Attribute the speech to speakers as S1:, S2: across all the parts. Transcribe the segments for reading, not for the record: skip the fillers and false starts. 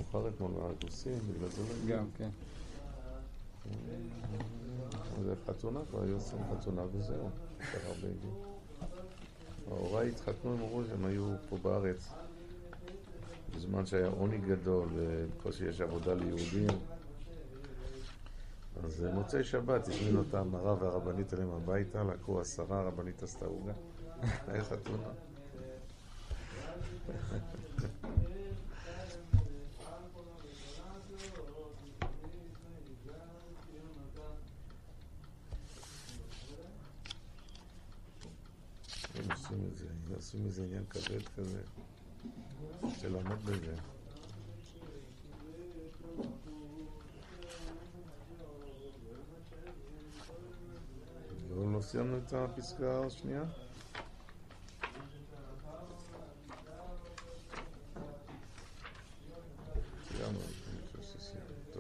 S1: מאוחר אתמול מהגוסים, בגלל זה לא הגיע.
S2: גם, כן.
S1: זה חתונה, כבר היו עושים חתונה וזהו. כבר הרבה הגיעו. ההוריי התחתנו, הם אמרו שהם היו פה בארץ בזמן שהיה עוני גדול ובקושי יש עבודה ליהודים. אז מוצאי שבת הזמין אותם הרב והרבנית אליהם הביתה, לקחו 10, הרבנית עשתה עוגה. היה חתונה. הם עושים איזה עניין כבד כזה, של לעמוד בזה. לא סיימנו את הפסקה השנייה? סיימנו, אני חושב שסיימנו. טוב.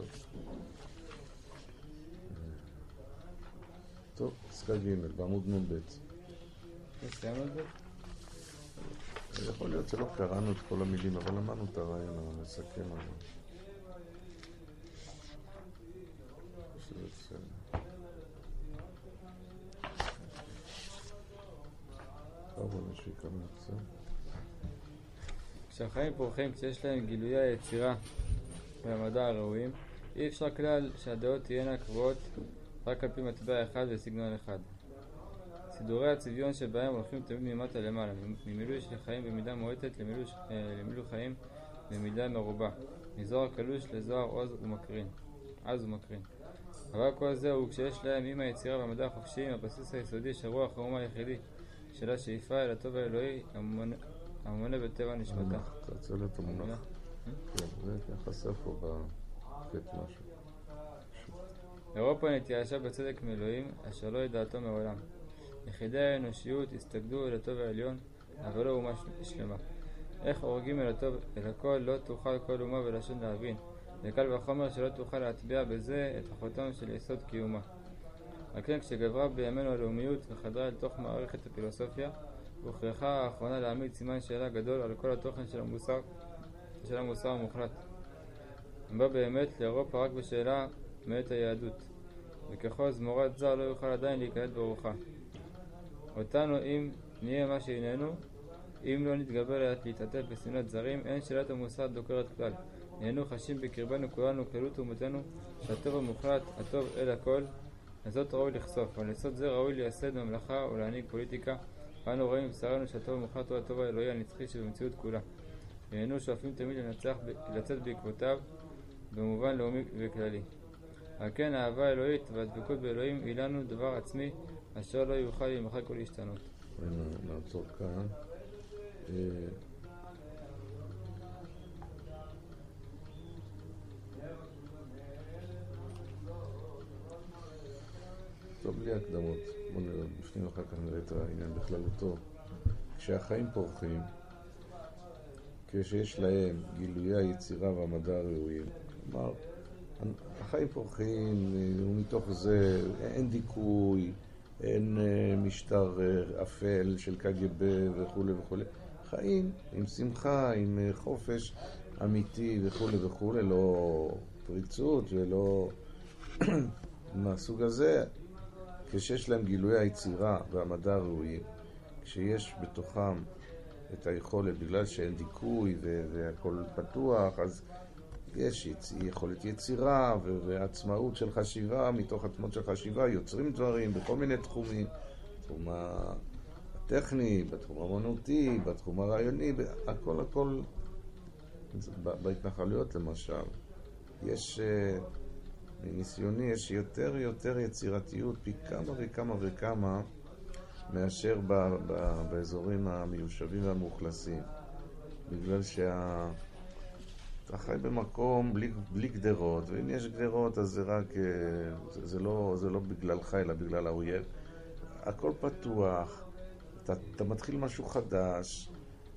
S1: טוב, פסקה ג' בעמוד נ"ב.
S2: סיימנו את זה?
S1: יכול להיות שלא קראנו את כל המילים, אבל למדנו את הרעיון, אבל נסכם על זה. שזה בסדר.
S2: כשהחיים פורחים, כשיש להם גילויי היצירה והמדע הראויים, אי אפשר כלל שהדעות תהיינה קבועות רק על פי מטבע אחד וסגנון אחד. סידורי הצביון שבהם הולכים תמיד ממטה למעלה, ממילוי של חיים במידה מועטת למילוי חיים במידה מרובה, מזוהר קלוש לזוהר עז ומקרין. אבל כל זה הוא כשיש להם עם היצירה והמדע החופשיים הבסיס היסודי של רוח האומה היחידי של השאיפה אל הטוב האלוהי הממונה בטבע נשמתה.
S1: תעצל את המונח. כן, זה חסר פה בקט משהו.
S2: אירופה נתייאשה בצדק מאלוהים אשר לא ידעתו מעולם. יחידי האנושיות הסתגדו אל הטוב העליון, אבל לא אומה שלמה. איך הורגים אל הטוב אל הכל לא תוכל כל אומה ולשון להבין, וקל וחומר שלא תוכל להטביע בזה את החותם של יסוד קיומה. על כן כשגברה בימינו הלאומיות וחדרה אל תוך מערכת הפילוסופיה, הוכרחה האחרונה להעמיד סימן שאלה גדול על כל התוכן של המוסר המוחלט. הם בא באמת לאירופה רק בשאלה מאת היהדות, וככל זמורת זר לא יוכל עדיין להיקלט ברוחה. אותנו אם נהיה מה שאיננו, אם לא נתגבר להתעטף בשנאת זרים, אין שאלת המוסר דוקרת כלל. נהיינו חשים בקרבנו כולנו כללות אומתנו שהטוב המוחלט, הטוב אל הכל, לזאת ראוי לחשוף, אבל לצד זה ראוי לייסד ממלכה ולהנהיג פוליטיקה. אנו רואים בבשרנו שהטוב המוחלט הוא הטוב האלוהי הנצחי שבמציאות כולה. והיינו שואפים תמיד לצאת בעקבותיו במובן לאומי וכללי. על כן האהבה האלוהית והדבקות באלוהים היא לנו דבר עצמי אשר לא יוכל להימחק ולהשתנות.
S1: נעצור כאן. טוב, בלי הקדמות. בואו נראה, בפנים אחר כך נראה את העניין בכללותו. כשהחיים פורחים, כשיש להם גילויי היצירה והמדע הראויים, כלומר, החיים פורחים, ומתוך זה אין דיכוי, אין משטר אפל של קג"ב וכו' וכו'. חיים עם שמחה, עם חופש אמיתי וכו' וכו', לא פריצות ולא מהסוג הזה. כשיש להם גילוי היצירה והמדע הראויים, כשיש בתוכם את היכולת, בגלל שאין דיכוי והכל פתוח, אז יש יכולת יצירה ועצמאות של חשיבה, מתוך עצמות של חשיבה יוצרים דברים בכל מיני תחומים, בתחום הטכני, בתחום האמנותי, בתחום הרעיוני, הכל בהתנחלויות למשל. יש, מניסיוני, יש יותר יצירתיות פי כמה וכמה מאשר באזורים המיושבים והמאוכלסים, בגלל אתה חי במקום בלי גדרות, ואם יש גדרות אז זה רק, זה לא בגללך אלא בגלל האויב. הכל פתוח, אתה מתחיל משהו חדש,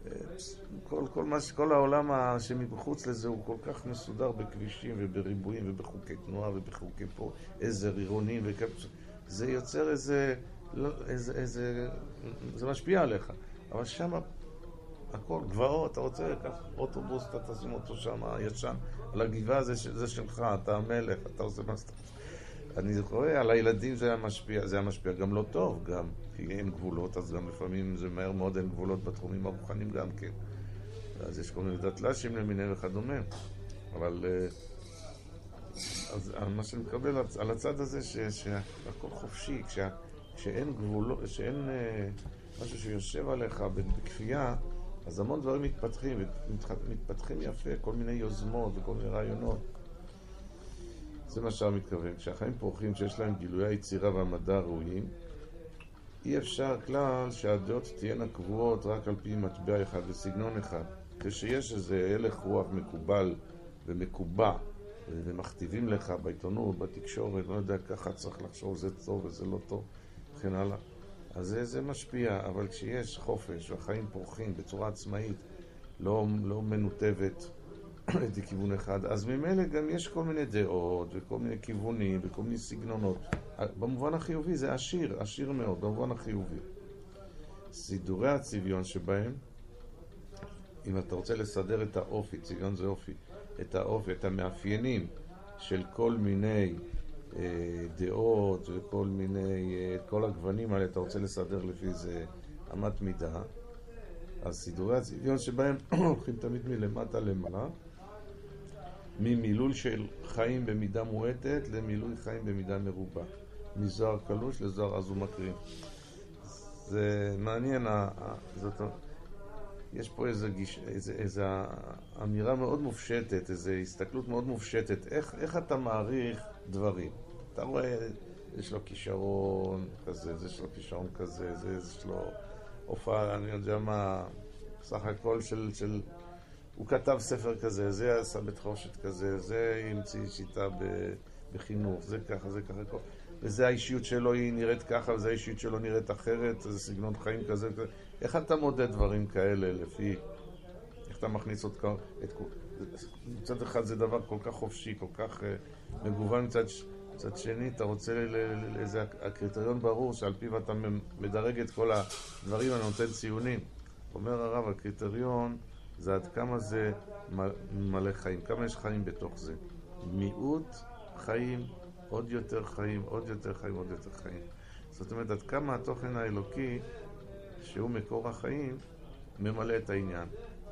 S1: כל העולם שמבחוץ לזה הוא כל כך מסודר בכבישים ובריבועים ובחוקי תנועה ובחוקי פה עזר עירונים זה יוצר זה משפיע עליך, אבל שם הכל, גבעות, אתה רוצה לקח אוטובוס, אתה תשים אותו שם, ישן, על הגבעה זה שלך, אתה המלך, אתה עושה מה שאתה... אני רואה, על הילדים זה היה משפיע גם לא טוב, גם כי אין גבולות, אז גם לפעמים זה מהר מאוד אין גבולות בתחומים הרוחניים גם כן. אז יש כל מיני דתל"שים למיניהם וכדומה. אבל אז מה שאני מקבל על הצד הזה שהכל חופשי, כשאין גבולות, כשאין משהו שיושב עליך בכפייה, אז המון דברים מתפתחים יפה, כל מיני יוזמות וכל מיני רעיונות. זה מה שאני מתכוון. כשהחיים פורחים, שיש להם גילויי היצירה והמדע ראויים, אי אפשר כלל שהדעות תהיינה קבועות רק על פי מטבע אחד וסגנון אחד. כשיש איזה הלך רוח מקובל ומקובע ומכתיבים לך בעיתונות, בתקשורת, לא יודע, ככה צריך לחשוב, זה טוב וזה לא טוב, וכן הלאה. אז זה משפיע, אבל כשיש חופש והחיים פורחים בצורה עצמאית, לא מנותבת לכיוון אחד, אז ממילא גם יש כל מיני דעות וכל מיני כיוונים וכל מיני סגנונות. במובן החיובי זה עשיר מאוד, במובן החיובי. סידורי הצביון שבהם, אם אתה רוצה לסדר את האופי, צביון זה אופי, את האופי, את המאפיינים של כל מיני דעות וכל מיני, כל הגוונים האלה, אתה רוצה לסדר לפי זה אמת מידה, אז סידורי הצביון שבהם הולכים תמיד מלמטה למעלה, ממילול של חיים במידה מועטת למילול חיים במידה מרובה, מזוהר קלוש לזוהר עזום מקרים. זה מעניין, יש פה איזו אמירה מאוד מופשטת, איזו הסתכלות מאוד מופשטת, איך אתה מעריך דברים. אתה רואה, יש לו כישרון כזה, זה יש לו כישרון כזה, זה יש לו הופעה, אני יודע מה, סך הכל של הוא כתב ספר כזה, זה עשה בית חושת כזה, זה המציא שיטה בחינוך, זה ככה, וזה האישיות שלו היא נראית ככה, וזה האישיות שלו נראית אחרת, זה סגנון חיים כזה. איך אתה מודד דברים כאלה לפי, איך אתה מכניס עוד כמה, מצד אחד זה דבר כל כך חופשי, כל כך מגוון, מצד שני אתה רוצה איזה הקריטריון ברור שעל פיו אתה מדרג את כל הדברים, אני נותן ציונים. אומר הרב, הקריטריון זה עד כמה זה מלא חיים, כמה יש חיים בתוך זה. מיעוט חיים, עוד יותר חיים, עוד יותר חיים, עוד יותר חיים. זאת אומרת, עד כמה התוכן האלוקי, שהוא מקור החיים, ממלא את העניין.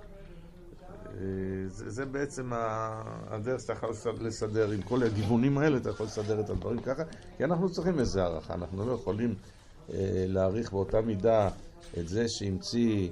S1: זה בעצם הדרך שאתה יכול לסדר, עם כל הגיוונים האלה אתה יכול לסדר את הדברים ככה, כי אנחנו צריכים איזה הערכה, אנחנו לא יכולים להעריך באותה מידה את זה שהמציא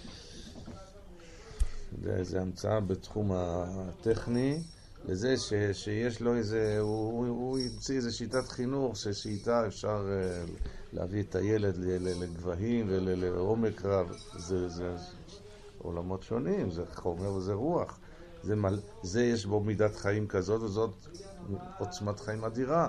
S1: איזה המצאה בתחום הטכני, לזה שיש לו איזה, הוא ימציא איזה שיטת חינוך, ששיטה אפשר להביא את הילד לגבהים ולעומק רב. זה עולמות שונים, זה חומר וזה רוח. זה יש בו מידת חיים כזאת, וזאת עוצמת חיים אדירה.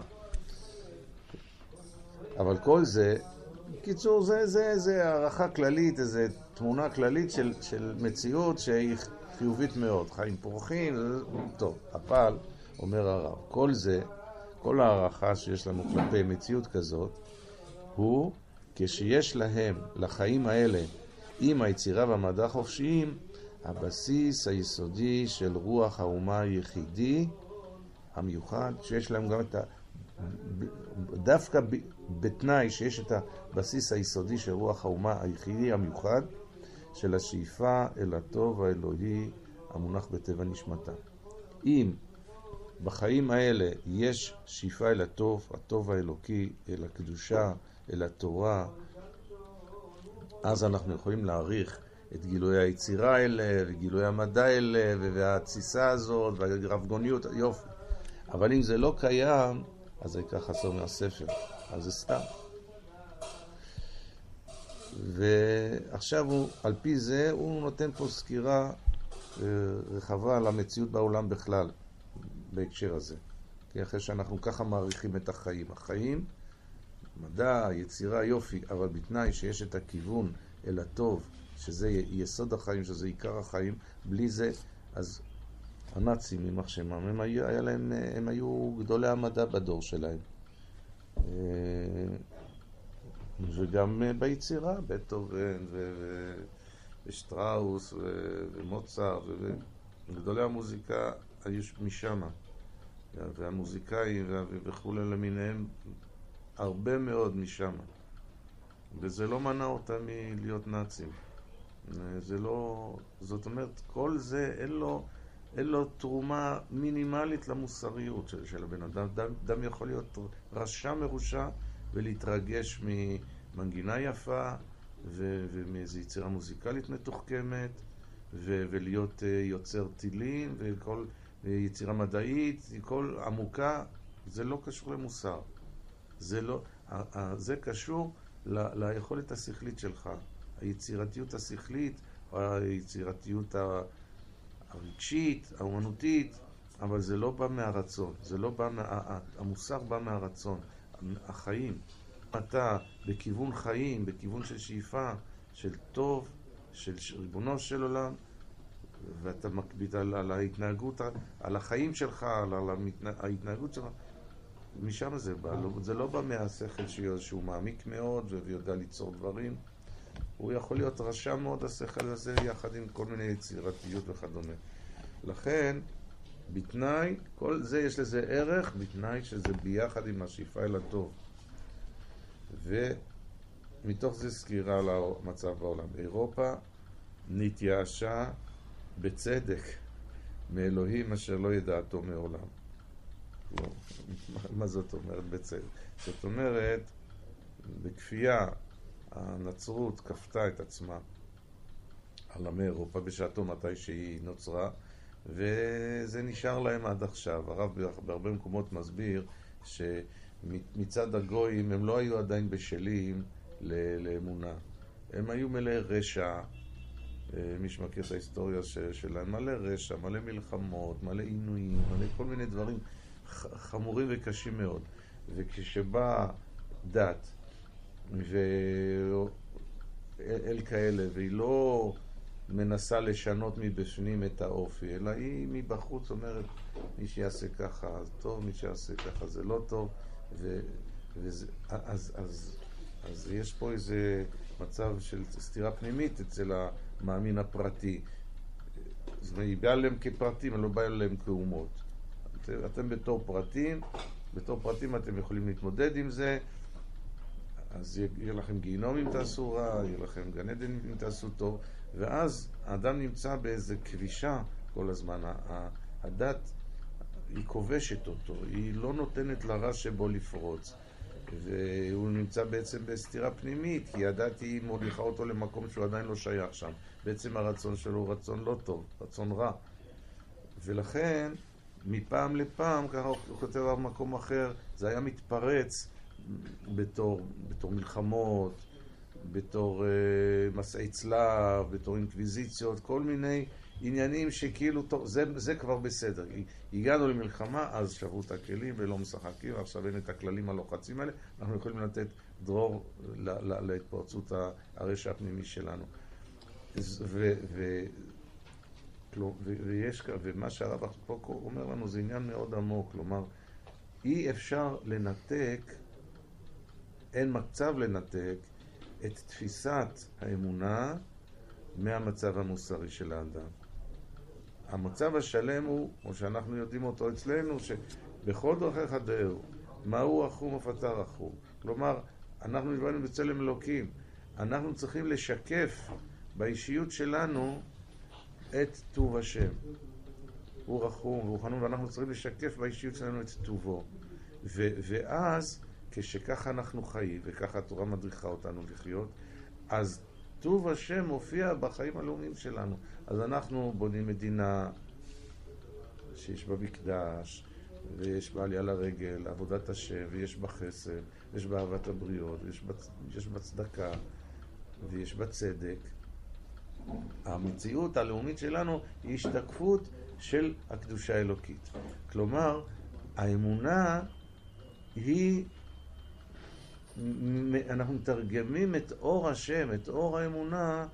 S1: אבל כל זה, בקיצור, זה הערכה כללית, איזה תמונה כללית של מציאות שהיא חיובית מאוד, חיים פורחים, טוב, אבל, אומר הרב, כל זה, כל הערכה שיש לנו כלפי מציאות כזאת, הוא כשיש להם, לחיים האלה, עם היצירה והמדע חופשיים, הבסיס היסודי של רוח האומה היחידי, המיוחד, שיש להם גם את דווקא בתנאי שיש את הבסיס היסודי של רוח האומה היחידי המיוחד, של השאיפה אל הטוב האלוהי המונח בטבע נשמתה. אם בחיים האלה יש שאיפה אל הטוב, הטוב האלוקי, אל הקדושה, אל התורה, אז אנחנו יכולים להעריך את גילוי היצירה האלה, וגילוי המדע האלה, והתסיסה הזאת, והרבגוניות, יופי. אבל אם זה לא קיים, אז זה ייקח חסר מהספר, אז זה סתם. ועכשיו הוא, על פי זה, הוא נותן פה סקירה רחבה על המציאות בעולם בכלל, בהקשר הזה. כי אחרי שאנחנו ככה מעריכים את החיים. החיים, מדע, יצירה, יופי, אבל בתנאי שיש את הכיוון אל הטוב, שזה יסוד החיים, שזה עיקר החיים, בלי זה, אז הנאצים, יימח שמם, הם היו גדולי המדע בדור שלהם. וגם ביצירה, בטהובן ושטראוס ומוצרט וגדולי המוזיקה היו משם, והמוזיקאים וכו' למיניהם הרבה מאוד משם, וזה לא מנע אותם מלהיות נאצים. זה לא, זאת אומרת, כל זה אין לו תרומה מינימלית למוסריות של הבן אדם. אדם יכול להיות רשע מרושע ולהתרגש ממנגינה יפה ומאיזו יצירה מוזיקלית מתוחכמת ולהיות יוצר טילים וכל יצירה מדעית, כל עמוקה. זה לא קשור למוסר. זה קשור ליכולת השכלית שלך, היצירתיות השכלית או היצירתיות הרגשית, האומנותית, אבל זה לא בא מהרצון, המוסר בא מהרצון, החיים. אתה בכיוון חיים, בכיוון של שאיפה, של טוב, של ריבונו של עולם, ואתה מקביד על ההתנהגות, על החיים שלך, על ההתנהגות שלך, משם זה בא. זה לא בא מהשכל שהוא מעמיק מאוד ויודע ליצור דברים. הוא יכול להיות רשע מאוד, השכל הזה, יחד עם כל מיני יצירתיות וכדומה. לכן, בתנאי, כל זה יש לזה ערך, בתנאי שזה ביחד עם השאיפה אל הטוב. ומתוך זה סקירה על המצב בעולם. אירופה נתייאשה בצדק מאלוהים אשר לא ידעתו מעולם. לא, מה זאת אומרת בצדק? זאת אומרת, בכפייה הנצרות כפתה את עצמה על עמי אירופה בשעתו מתי שהיא נוצרה, וזה נשאר להם עד עכשיו. הרב בהרבה מקומות מסביר שמצד הגויים הם לא היו עדיין בשלים לאמונה. הם היו מלא רשע, מי שמכיר את ההיסטוריה שלהם, מלא רשע, מלא מלחמות, מלא עינויים, מלא כל מיני דברים חמורים וקשים מאוד. וכשבא דת ואל כאלה, והיא לא מנסה לשנות מבפנים את האופי, אלא היא מבחוץ אומרת, מי שיעשה ככה אז טוב, מי שיעשה ככה זה לא טוב, אז יש פה איזה מצב של סתירה פנימית אצל המאמין הפרטי. זאת אומרת, היא באה להם כפרטים, לא באה להם כאומות. אתם בתור פרטים אתם יכולים להתמודד עם זה, אז יהיה לכם גיהינום אם תעשו רע, יהיה לכם גן עדן אם תעשו טוב, ואז האדם נמצא באיזה כבישה כל הזמן. הדת היא כובשת אותו, היא לא נותנת לרע שבו לפרוץ, והוא נמצא בעצם בסתירה פנימית, כי הדת היא מוליכה אותו למקום שהוא עדיין לא שייך שם. בעצם הרצון שלו הוא רצון לא טוב, רצון רע. ולכן מפעם לפעם, ככה הוא כותב על מקום אחר, זה היה מתפרץ בתור מלחמות, בתור מסעי צלב, בתור אינקוויזיציות, כל מיני עניינים שכאילו, טוב, זה כבר בסדר. הגענו למלחמה, אז שברו את הכלים ולא משחקים, עכשיו אין את הכללים הלוחצים האלה, אנחנו יכולים לתת דרור להתפרצות הרשע הפנימי שלנו. ומה שהרב פה אומר לנו זה עניין מאוד עמוק, כלומר, אי אפשר לנתק, אין מצב לנתק את תפיסת האמונה מהמצב המוסרי של האדם. המצב השלם הוא, כמו שאנחנו יודעים אותו אצלנו, שבכל דרכיך דאהו, מהו רחום אף אתה רחום. כלומר, אנחנו נבראנו בצלם אלוקים, אנחנו צריכים לשקף באישיות שלנו את טוב השם. הוא רחום והוא חנון, ואנחנו צריכים לשקף באישיות שלנו את טובו. ואז, כשככה אנחנו חיים, וככה התורה מדריכה אותנו לחיות, אז טוב השם מופיע בחיים הלאומיים שלנו. אז אנחנו בונים מדינה שיש בה מקדש, ויש בה עלייה לרגל, עבודת השם, ויש בה חסד, ויש בה אהבת הבריות, ויש בה צדקה, ויש בה צדק. המציאות הלאומית שלנו היא השתקפות של הקדושה האלוקית. כלומר, האמונה היא, אנחנו מתרגמים את אור השם, את אור האמונה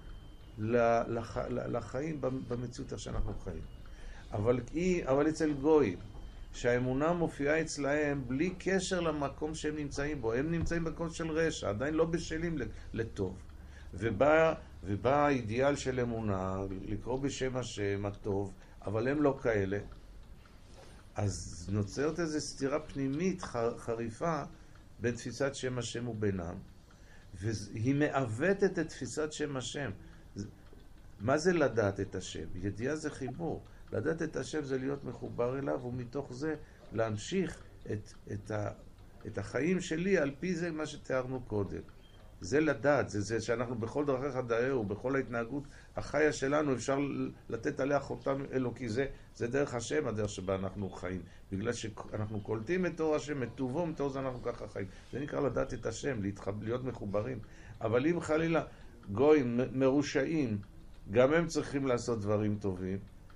S1: לחיים במציאות שאנחנו חיים. אבל אצל גויים, שהאמונה מופיעה אצלהם בלי קשר למקום שהם נמצאים בו. הם נמצאים במקום של רשע, עדיין לא בשלים לטוב. ובא ובא האידיאל של אמונה, לקרוא בשם השם הטוב, אבל הם לא כאלה. אז נוצרת איזו סתירה פנימית חריפה בין תפיסת שם השם ובינם, והיא מעוותת את תפיסת שם השם. מה זה לדעת את השם? ידיעה זה חיבור. לדעת את השם זה להיות מחובר אליו, ומתוך זה להמשיך את החיים שלי על פי זה מה שתיארנו קודם. זה לדעת, זה שאנחנו בכל דרכיך דאהו, בכל ההתנהגות החיה שלנו אפשר לתת עליה חותם אלוקי. זה דרך השם, הדרך שבה אנחנו חיים. בגלל שאנחנו קולטים את אור השם, את טובו, מתוך זה אנחנו ככה חיים. זה נקרא לדעת את השם, להיות מחוברים. אבל אם חלילה גויים מרושעים, גם הם צריכים לעשות דברים טובים,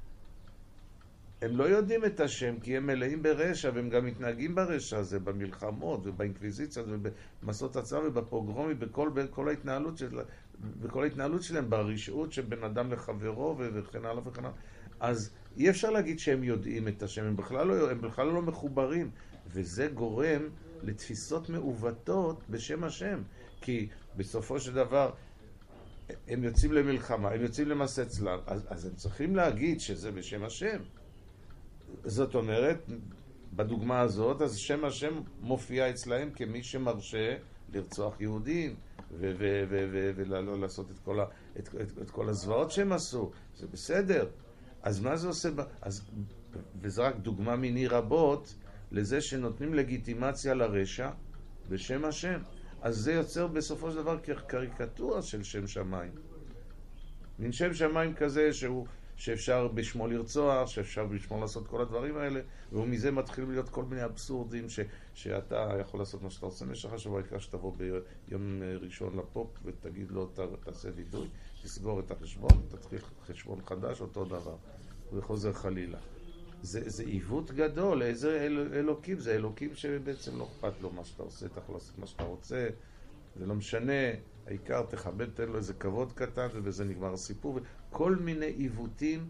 S1: הם לא יודעים את השם, כי הם מלאים ברשע, והם גם מתנהגים ברשע הזה, במלחמות ובאינקוויזיציה ובמסעות הצבא ובפוגרומי, בכל ההתנהלות שלהם, ברשעות של בן אדם לחברו וכן הלאה וכן הלאה. אז אי אפשר להגיד שהם יודעים את השם, הם בכלל לא מחוברים, וזה גורם לתפיסות מעוותות בשם השם, כי בסופו של דבר הם יוצאים למלחמה, הם יוצאים למסע צלב, אז הם צריכים להגיד שזה בשם השם. זאת אומרת, בדוגמה הזאת, אז שם השם מופיע אצלהם כמי שמרשה לרצוח יהודים ולא לעשות את כל הזוועות שהם עשו. זה בסדר. אז מה זה עושה? וזה רק דוגמה מיני רבות לזה שנותנים לגיטימציה לרשע בשם השם. אז זה יוצר בסופו של דבר קריקטורה של שם שמיים. מין שם שמיים כזה שאפשר בשמו לרצוח, שאפשר בשמו לעשות כל הדברים האלה, ומזה מתחילים להיות כל מיני אבסורדים שאתה יכול לעשות מה שאתה רוצה משך השבוע, העיקר שתבוא ביום ראשון לפופ ותגיד לו תעשה וידוי, תסגור את החשבון, תתחיל חשבון חדש, אותו דבר, וחוזר חלילה. זה עיוות גדול, איזה אלוקים, זה אלוקים שבעצם לא אכפת לו מה שאתה עושה, אתה יכול לעשות מה שאתה רוצה, זה לא משנה, העיקר תכבד, תן לו איזה כבוד קטן ובזה נגמר הסיפור, וכל מיני עיוותים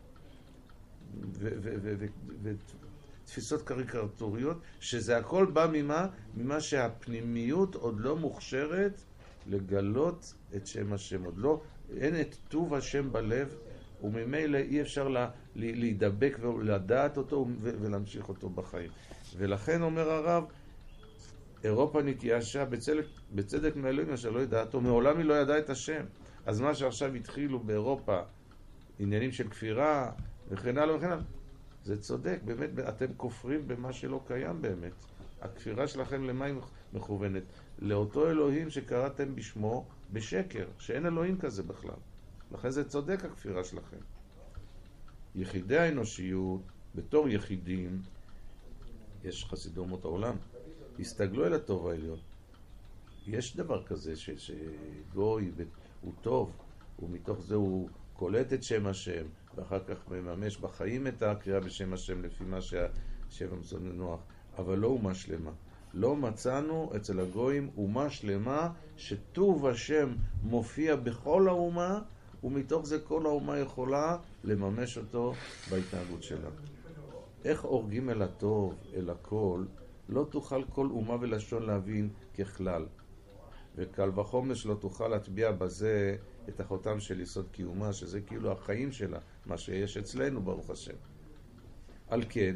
S1: ותפיסות קריקטוריות, שזה הכל בא ממה שהפנימיות עוד לא מוכשרת לגלות את שם השם, עוד לא, אין את טוב השם בלב, וממילא אי אפשר להידבק ולדעת אותו ולהמשיך אותו בחיים. ולכן אומר הרב, אירופה נתייאשה בצדק מאלוהים אשר לא ידעתו, מעולם היא לא ידעה את השם. אז מה שעכשיו התחילו באירופה, עניינים של כפירה וכן הלאה וכן הלאה, זה צודק, באמת אתם כופרים במה שלא קיים באמת. הכפירה שלכם למה היא מכוונת? לאותו אלוהים שקראתם בשמו בשקר, שאין אלוהים כזה בכלל. לכן זה צודק הכפירה שלכם. יחידי האנושיות, בתור יחידים, יש חסידי אומות העולם, הסתגלו אל הטוב העליון. יש דבר כזה שגוי הוא טוב, ומתוך זה הוא קולט את שם השם, ואחר כך מממש בחיים את הקריאה בשם השם לפי מה שהשם המצון לנוח, אבל לא אומה שלמה. לא מצאנו אצל הגויים אומה שלמה שטוב השם מופיע בכל האומה, ומתוך זה כל האומה יכולה לממש אותו בהתנהגות שלה. איך אורגים אל הטוב, אל הכל, לא תוכל כל אומה ולשון להבין ככלל. וקל וחומש לא תוכל להטביע בזה את החותם של יסוד קיומה, שזה כאילו החיים שלה, מה שיש אצלנו ברוך השם. על כן,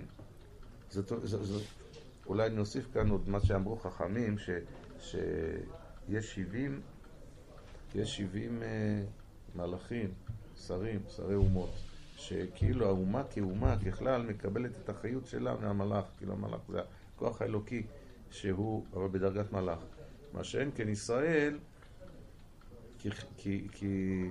S1: אולי נוסיף כאן עוד מה שאמרו חכמים, שיש 70 מלאכים, שרי אומות, שכאילו האומה כאומה ככלל מקבלת את החיות שלה מהמלאך, כאילו המלאך זה הכוח האלוקי שהוא אבל בדרגת מלאך. מה שאין כן ישראל, כי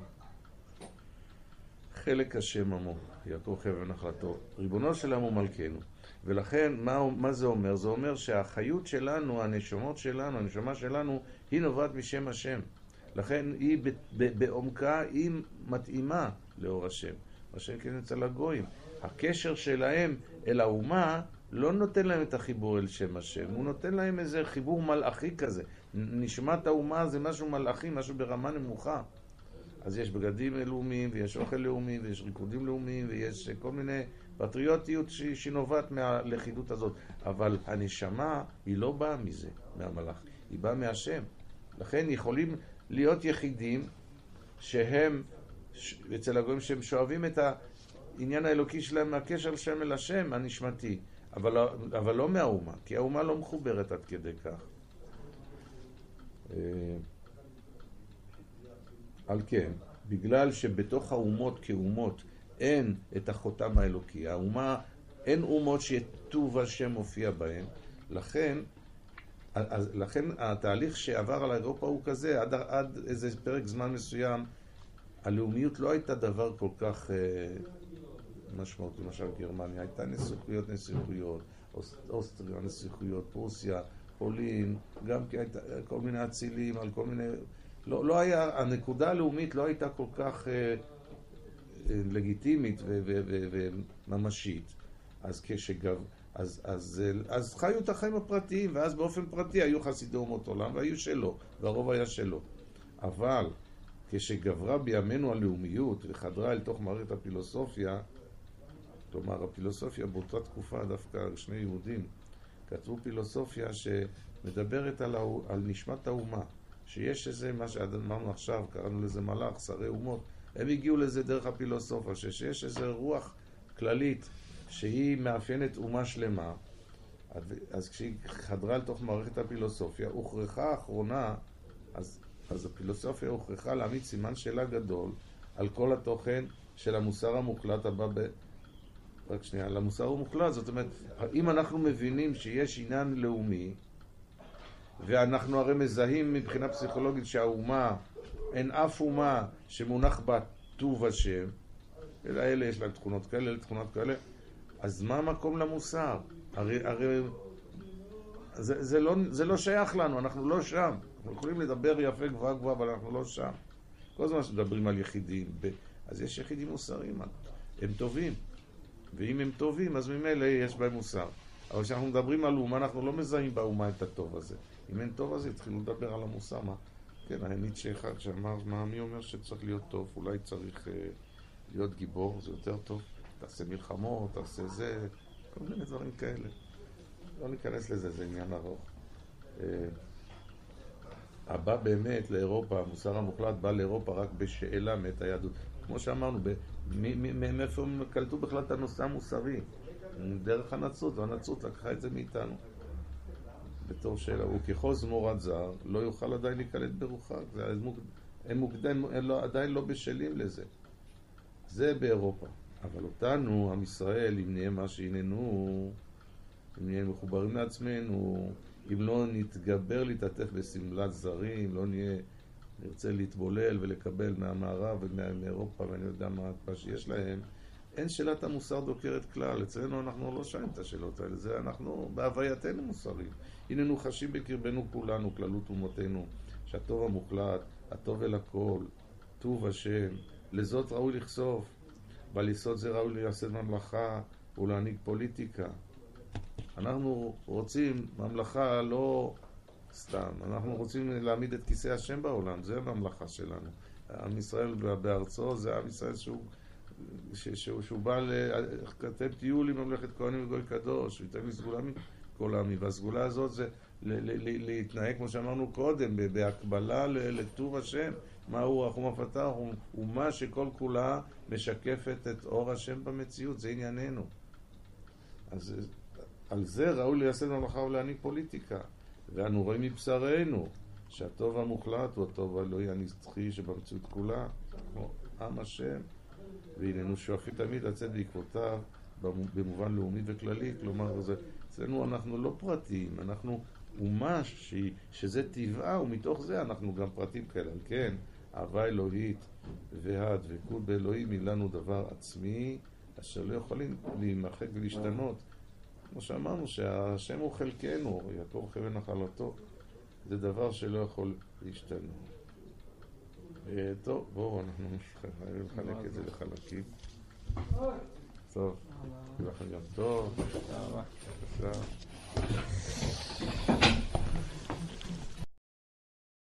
S1: חלק השם עמו, יעקב חבר נחלתו, ריבונו של עמו מלכנו. ולכן מה זה אומר? זה אומר שהחיות שלנו, הנשמות שלנו, הנשמה שלנו, היא נובעת משם השם. לכן היא בעומקה היא מתאימה לאור השם. מה שאין כן אצל הגויים. הקשר שלהם אל האומה לא נותן להם את החיבור אל שם השם, הוא נותן להם איזה חיבור מלאכי כזה. נשמת האומה זה משהו מלאכי, משהו ברמה נמוכה. אז יש בגדים לאומיים, ויש אוכל לאומי, ויש ריקודים לאומיים, ויש כל מיני פטריוטיות שנובעת מהלכידות הזאת. אבל הנשמה היא לא באה מזה, מהמלאך, היא באה מהשם. לכן יכולים להיות יחידים שהם, אצל הגויים שהם שואבים את העניין האלוקי שלהם מהקשר שם אל השם הנשמתי, אבל לא מהאומה, כי האומה לא מחוברת עד כדי כך. על כן, בגלל שבתוך האומות כאומות אין את החותם האלוקי, האומה, אין אומות שטוב השם מופיע בהן, לכן התהליך שעבר על אירופה הוא כזה, עד איזה פרק זמן מסוים, הלאומיות לא הייתה דבר כל כך משמעותי, למשל גרמניה, הייתה נסיכויות, אוסטריה נסיכויות, פרוסיה, פולין, גם כי הייתה כל מיני אצילים, על כל מיני... לא היה, הנקודה הלאומית לא הייתה כל כך לגיטימית וממשית. אז חיו את החיים הפרטיים, ואז באופן פרטי היו חסידי אומות עולם, והיו שלו, והרוב היה שלו. אבל כשגברה בימינו הלאומיות וחדרה אל תוך מערכת הפילוסופיה, כלומר הפילוסופיה באותה תקופה דווקא שני יהודים כתבו פילוסופיה שמדברת על נשמת האומה, שיש איזה, מה שאמרנו עכשיו, קראנו לזה מלאך, שרי אומות, הם הגיעו לזה דרך הפילוסופיה, שיש איזה רוח כללית שהיא מאפיינת אומה שלמה. אז כשהיא חדרה לתוך מערכת הפילוסופיה, הוכרחה האחרונה, אז הפילוסופיה הוכרחה להעמיד סימן שאלה גדול על כל התוכן של המוסר המוחלט הבא רק שנייה, על המוסר המוחלט. זאת אומרת, אם אנחנו מבינים שיש עניין לאומי, ואנחנו הרי מזהים מבחינה פסיכולוגית שהאומה, אין אף אומה שמונח בה טוב השם, אלא אלה יש להם תכונות כאלה, תכונות כאלה, אז מה המקום למוסר? הרי זה לא שייך לנו, אנחנו לא שם. אנחנו יכולים לדבר יפה גבוהה גבוהה, אבל אנחנו לא שם. כל הזמן שמדברים על יחידים, אז יש יחידים מוסריים, הם טובים. ואם הם טובים, אז ממילא יש בהם מוסר. אבל כשאנחנו מדברים על אומה, אנחנו לא מזהים באומה את הטוב הזה. אם אין טוב, אז התחילו לדבר על המוסר. כן, ניטשה אחד שאמר, מי אומר שצריך להיות טוב? אולי צריך להיות גיבור, זה יותר טוב. תעשה מלחמות, תעשה זה, כל מיני דברים כאלה. לא ניכנס לזה, זה עניין ארוך. הבא באמת לאירופה, המוסר המוחלט בא לאירופה רק בשאלה מאת היהדות. כמו שאמרנו, מאיפה הם קלטו בכלל את הנושא המוסרי? דרך הנצרות, והנצרות לקחה את זה מאיתנו. בתור שאלה, וככל זמורת זר, לא יוכל עדיין להיקלט ברוחק. הם עדיין לא בשלים לזה. זה באירופה. אבל אותנו, עם ישראל, אם נהיה מה שהננו, אם נהיה מחוברים לעצמנו, אם לא נתגבר להתעטף בסמלת זרים, לא נרצה להתבולל ולקבל מהמערב ומאירופה, ואני יודע מה שיש להם, אין שאלת המוסר דוקרת כלל. אצלנו אנחנו לא שואלים את השאלות האלה, זה אנחנו בהווייתנו מוסרים. הננו חשים בקרבנו כולנו, כללות אומותינו, שהטוב המוחלט, הטוב אל הכל, טוב השם, לזאת ראוי לחשוף, ועל יסוד זה ראוי לייסד ממלכה ולהנהיג פוליטיקה. אנחנו רוצים ממלכה לא סתם, אנחנו רוצים להעמיד את כיסא השם בעולם, זה הממלכה שלנו. עם ישראל בארצו זה עם ישראל שהוא בא לכתב תהיו לי ממלכת כהנים וגוי קדוש, ויתן לי סגולה מכל העמים, והסגולה הזאת זה להתנהג כמו שאמרנו קודם, בהקבלה לטוב השם. מהו רחום הפתח? הוא מה שכל כולה משקפת את אור השם במציאות, זה ענייננו. אז על זה ראוי לייסד ממלכה ולהנהיג פוליטיקה. ואנו רואים מבשרנו שהטוב המוחלט הוא הטוב האלוהי הנצחי שבמציאות כולה, כמו עם השם, והננו שואפים תמיד לצאת בעקבותיו במובן לאומי וכללי. כלומר, אצלנו אנחנו לא פרטיים, אנחנו אומה שזה טבעה, ומתוך זה אנחנו גם פרטים כאלה. כן, אהבה אלוהית והדבקות באלוהים היא לנו דבר עצמי, אשר לא יכולים להימחק ולהשתנות. כמו שאמרנו, שהשם הוא חלקנו, יעקב חבל נחלתו, זה דבר שלא יכול להשתנות. טוב, בואו, אנחנו נחלק את זה לחלקים. טוב, לכם גם טוב. תודה רבה.